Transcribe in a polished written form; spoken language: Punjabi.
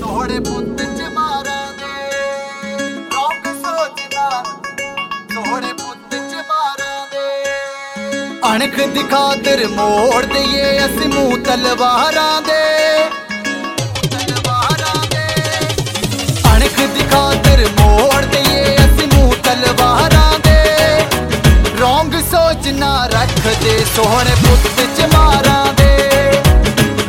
ਸੋਹਣੇ ਪੁੱਤ ਚਮਾਰਾਂ ਦੇ ਰੌਂਕ ਸੋਚਦਾ ਸੋਹਣੇ ਪੁੱਤ ਚਮਾਰਾਂ ਦੇ ਅਣਖ ਦੀ ਖਾਤਰ ਮੋੜ ਦਈਏ ਅਸੀਂ ਮੂੰਹ ਤਲਵਾਰਾਂ ਦੇ